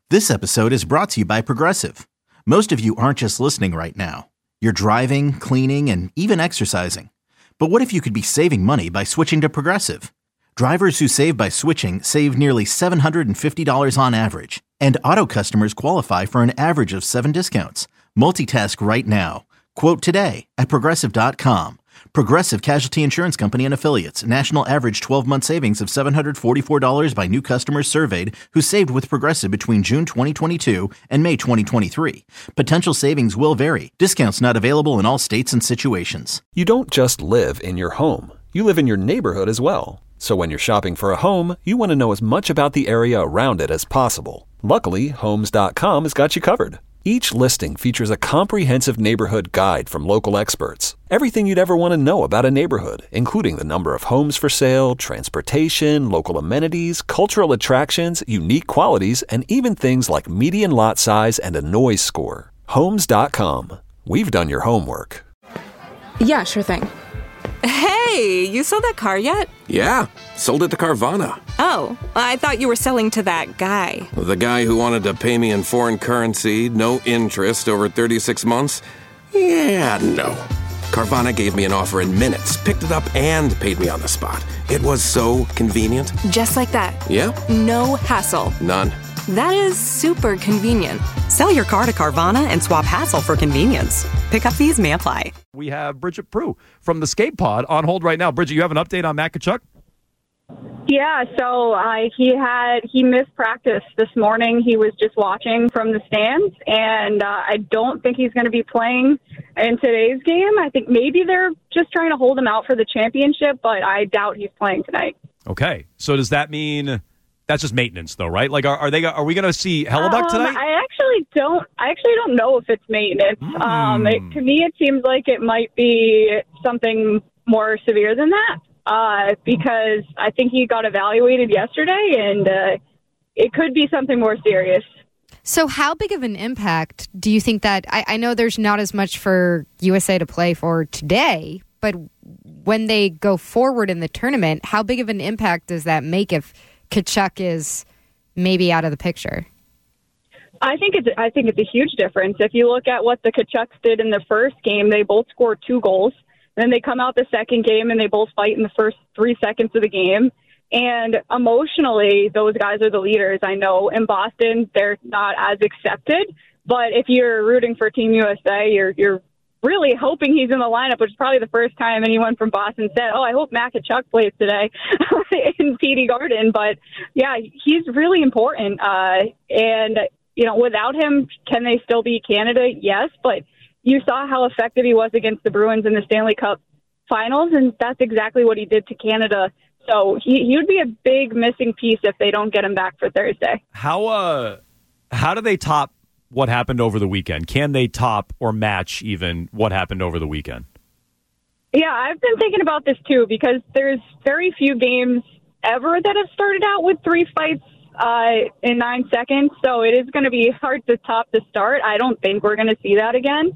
This episode is brought to you by Progressive. Most of you aren't just listening right now. You're driving, cleaning, and even exercising. But what if you could be saving money by switching to Progressive? Drivers who save by switching save nearly $750 on average. And auto customers qualify for an average of 7 discounts. Multitask right now. Quote today at Progressive.com. Progressive Casualty Insurance Company and Affiliates. National average 12-month savings of $744 by new customers surveyed who saved with Progressive between June 2022 and May 2023. Potential savings will vary. Discounts not available in all states and situations. You don't just live in your home. You live in your neighborhood as well. So when you're shopping for a home, you want to know as much about the area around it as possible. Luckily, Homes.com has got you covered. Each listing features a comprehensive neighborhood guide from local experts. Everything you'd ever want to know about a neighborhood, including the number of homes for sale, transportation, local amenities, cultural attractions, unique qualities, and even things like median lot size and a noise score. Homes.com. We've done your homework. Yeah, sure thing. Hey, you sold that car yet? Yeah, sold it to Carvana. Oh, I thought you were selling to that guy. The guy who wanted to pay me in foreign currency, no interest, over 36 months? Yeah, no. Carvana gave me an offer in minutes, picked it up, and paid me on the spot. It was so convenient. Just like that. Yeah. No hassle. None. That is super convenient. Sell your car to Carvana and swap hassle for convenience. Pickup fees may apply. We have Bridget Prue from the Skate Pod on hold right now. Bridget, you have an update on Matt Tkachuk? Yeah, so he missed practice this morning. He was just watching from the stands, and I don't think he's going to be playing in today's game. I think maybe they're just trying to hold him out for the championship, but I doubt he's playing tonight. Okay, so does that mean that's just maintenance, though, right? Like, are we going to see Hellebuck tonight? I actually don't know if it's maintenance. To me, it seems like it might be something more severe than that. Because I think he got evaluated yesterday, and it could be something more serious. So how big of an impact do you think that, I know there's not as much for USA to play for today, but when they go forward in the tournament, how big of an impact does that make if Tkachuk is maybe out of the picture? I think it's a huge difference. If you look at what the Tkachuks did in the first game, they both scored 2 goals. Then they come out the second game and they both fight in the first 3 seconds of the game. And emotionally, those guys are the leaders. I know in Boston, they're not as accepted. But if you're rooting for Team USA, you're really hoping he's in the lineup, which is probably the first time anyone from Boston said, I hope Matt Tkachuk plays today in TD Garden. But, yeah, he's really important. And, without him, can they still beat Canada? Yes, but you saw how effective he was against the Bruins in the Stanley Cup Finals, and that's exactly what he did to Canada. So he would be a big missing piece if they don't get him back for Thursday. How do they top what happened over the weekend? Can they top or match even what happened over the weekend? Yeah, I've been thinking about this too, because there's very few games ever that have started out with 3 fights in 9 seconds. So it is going to be hard to top the start. I don't think we're going to see that again.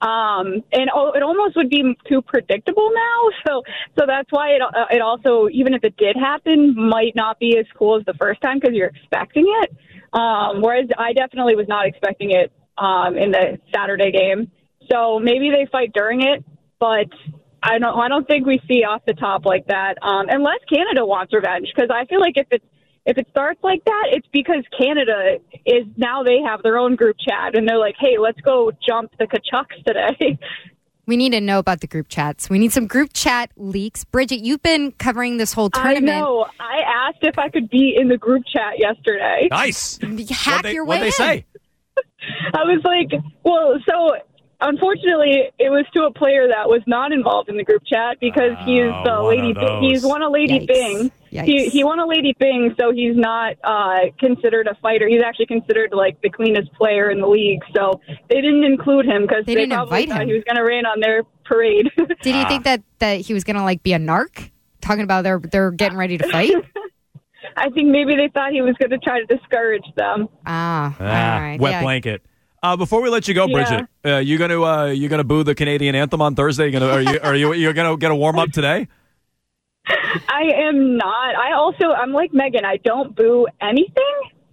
It almost would be too predictable now. So that's why it also, even if it did happen, might not be as cool as the first time because you're expecting it. Whereas I definitely was not expecting it in the Saturday game. So maybe they fight during it, but I don't think we see off the top like that unless Canada wants revenge. Because I feel like if it starts like that, it's because Canada is now they have their own group chat and they're like, hey, let's go jump the Tkachuks today. We need to know about the group chats. We need some group chat leaks. Bridget, you've been covering this whole tournament. I know. I asked if I could be in the group chat yesterday. Nice. Hack your way in. What'd they say? I was like, unfortunately, it was to a player that was not involved in the group chat because he's he's won a Lady Byng. He won a Lady Byng, so he's not considered a fighter. He's actually considered like the cleanest player in the league. So they didn't include him because they probably thought he was going to rain on their parade. Did you think that he was going to be a narc? Talking about they're getting ready to fight? I think maybe they thought he was going to try to discourage them. All right. Wet blanket. Before we let you go, Bridget, you gonna boo the Canadian anthem on Thursday? Are you gonna get a warm up today? I am not. I'm like Megan. I don't boo anything.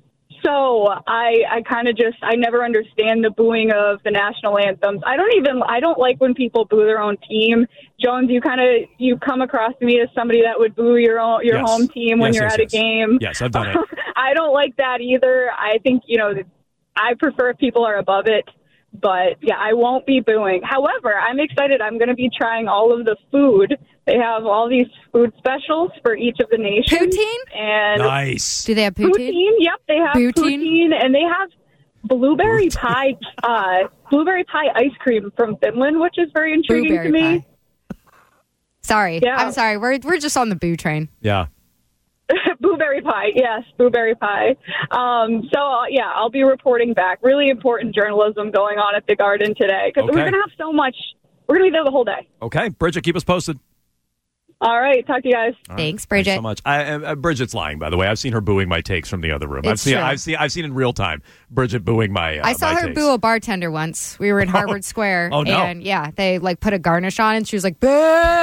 So I kind of I never understand the booing of the national anthems. I don't like when people boo their own team. Jones, you come across to me as somebody that would boo your home team when you're at a game. Yes, I've done it. I don't like that either. I think, I prefer if people are above it. But, yeah, I won't be booing. However, I'm excited. I'm going to be trying all of the food. They have all these food specials for each of the nations. Poutine? And nice. Do they have poutine? Yep, they have poutine. And they have blueberry pie ice cream from Finland, which is very intriguing to me. Pie. Sorry. Yeah. I'm sorry. We're just on the boo train. Yeah. Blueberry pie, yes, blueberry pie. I'll be reporting back. Really important journalism going on at the Garden today because we're going to have so much. We're going to be there the whole day. Okay, Bridget, keep us posted. All right, talk to you guys. Thanks, Bridget. Thanks so much. Bridget's lying, by the way. I've seen her booing my takes from the other room. It's I've seen in real time Bridget booing my. I saw her takes. boo a bartender once. We were in Harvard Square. Oh, no. And yeah, they put a garnish on, and she was like, "Boo!"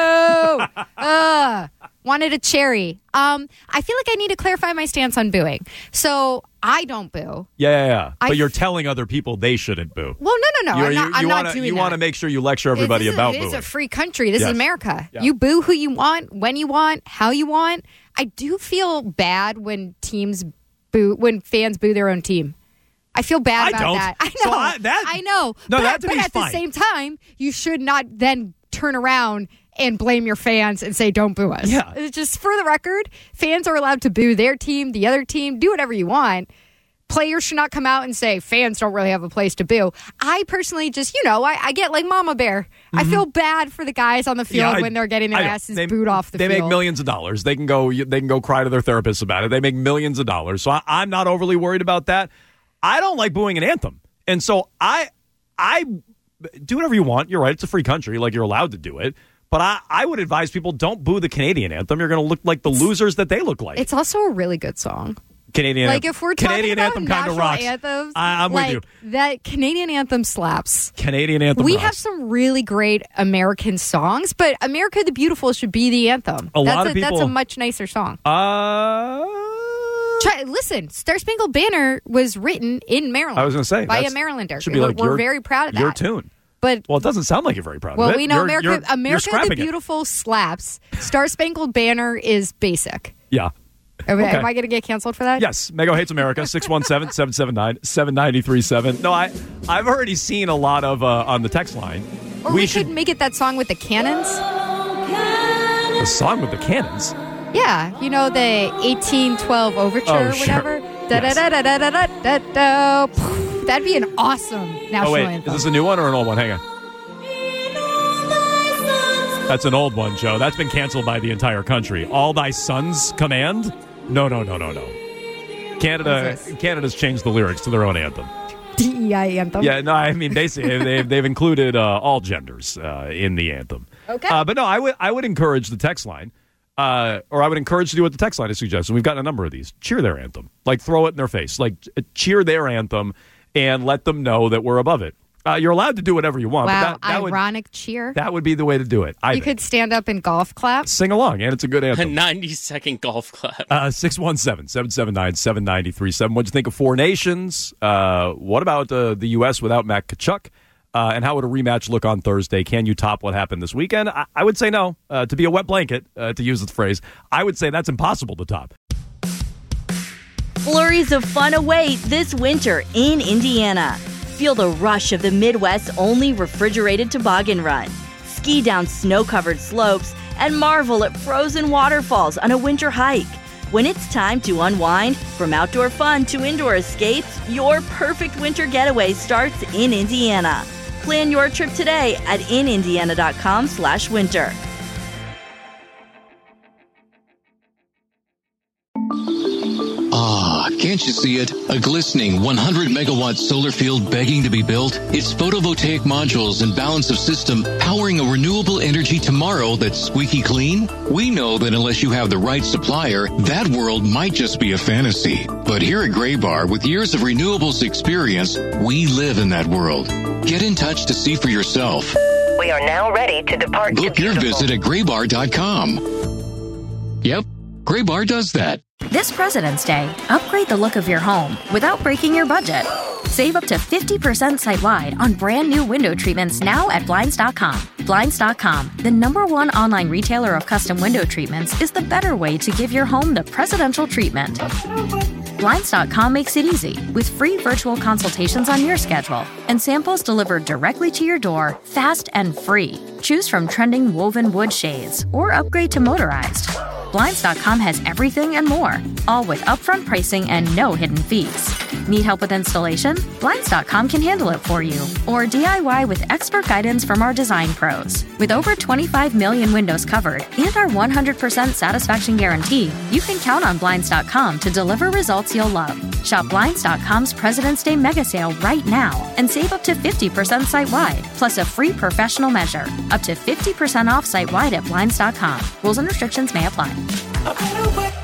Wanted a cherry. I feel like I need to clarify my stance on booing. So I don't boo. Yeah. But you're telling other people they shouldn't boo. Well, no. I'm not doing that. You want to make sure you lecture everybody about booing. It's a free country. This is America. Yeah. You boo who you want, when you want, how you want. I do feel bad when fans boo their own team. I feel bad about that. I know. I know. No, but that to me is at fine. the same time, you should not then turn around and blame your fans and say, don't boo us. Yeah. It's just for the record, fans are allowed to boo their team, the other team, do whatever you want. Players should not come out and say fans don't really have a place to boo. I personally just, I get like Mama Bear. Mm-hmm. I feel bad for the guys on the field when they're getting their asses booed off the field. They make millions of dollars. They can go cry to their therapists about it. They make millions of dollars. So I'm not overly worried about that. I don't like booing an anthem. And so I do whatever you want. You're right. It's a free country. Like, you're allowed to do it. But I would advise people don't boo the Canadian anthem. You're going to look like the losers that they look like. It's also a really good song. Canadian anthem. If we're Canadian talking about anthem national kind of rocks. anthems, I'm with you. That Canadian anthem slaps. Canadian anthem We rocks. have some really great American songs, but America the Beautiful should be the anthem. That's a much nicer song. Listen, Star Spangled Banner was written in Maryland. I was going to say. By a Marylander. Should be like we're very proud of that. Your tune. But, it doesn't sound like you're very proud of it. Well, we know You're America the Beautiful slaps. Star Spangled Banner is basic. Yeah. Am I going to get canceled for that? Yes. Mego Hates America, 617-779-7937. No, I've already seen a lot of on the text line. Or we should make it that song with the cannons. The song with the cannons? Yeah. The 1812 Overture or whatever. Yes. That'd be an awesome national anthem. Is this a new one or an old one? Hang on. That's an old one, Joe. That's been canceled by the entire country. All Thy Sons Command? No. Canada's changed the lyrics to their own anthem. DEI anthem? Yeah, no, I mean, basically, they've included all genders in the anthem. Okay. But no, I would encourage the text line, or I would encourage to do what the text line is suggesting. We've got a number of these. Cheer their anthem. Like, throw it in their face. Like, cheer their anthem and let them know that we're above it. You're allowed to do whatever you want. Wow, but that ironic cheer. That would be the way to do it. You could stand up and golf clap. Sing along, and it's a good anthem. A 90-second golf clap. 617-779-7937. What'd you think of Four Nations? What about the U.S. without Matt Tkachuk? And how would a rematch look on Thursday? Can you top what happened this weekend? I would say no. To be a wet blanket, to use the phrase, I would say that's impossible to top. Flurries of fun await this winter in Indiana. Feel the rush of the Midwest's only refrigerated toboggan run. Ski down snow-covered slopes and marvel at frozen waterfalls on a winter hike. When it's time to unwind, from outdoor fun to indoor escapes, your perfect winter getaway starts in Indiana. Plan your trip today at inindiana.com/winter. Ah, can't you see it? A glistening 100-megawatt solar field begging to be built? It's photovoltaic modules and balance of system powering a renewable energy tomorrow that's squeaky clean? We know that unless you have the right supplier, that world might just be a fantasy. But here at Graybar, with years of renewables experience, we live in that world. Get in touch to see for yourself. We are now ready to depart. Book your visit at graybar.com. Yep. Graybar does that. This President's Day, upgrade the look of your home without breaking your budget. Save up to 50% site-wide on brand new window treatments now at Blinds.com. Blinds.com, the #1 online retailer of custom window treatments, is the better way to give your home the presidential treatment. Blinds.com makes it easy with free virtual consultations on your schedule and samples delivered directly to your door, fast and free. Choose from trending woven wood shades or upgrade to motorized. Blinds.com has everything and more, all with upfront pricing and no hidden fees. Need help with installation? Blinds.com can handle it for you. Or DIY with expert guidance from our design pros. With over 25 million windows covered and our 100% satisfaction guarantee, you can count on Blinds.com to deliver results you'll love. Shop Blinds.com's President's Day mega sale right now and save up to 50% site-wide, plus a free professional measure. Up to 50% off site-wide at Blinds.com. Rules and restrictions may apply.